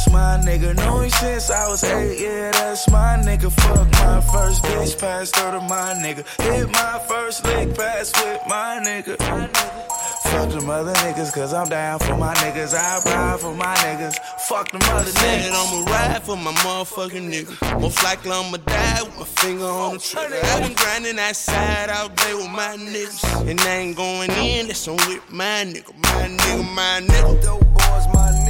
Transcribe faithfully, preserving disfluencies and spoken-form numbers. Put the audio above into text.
my nigga. Know him since I was eight, yeah, that's my nigga. Fuck my first bitch, passed her to my nigga. Hit my first lick, pass with my nigga. Fuck them other niggas, cause I'm down for my niggas. I ride for my niggas. Fuck them other Said niggas. I'ma ride for my motherfucking nigga. Most likely I'ma die with my finger on the trigger. I been grinding outside all day with my niggas. And I ain't going in, that's on with my nigga. My nigga, my nigga.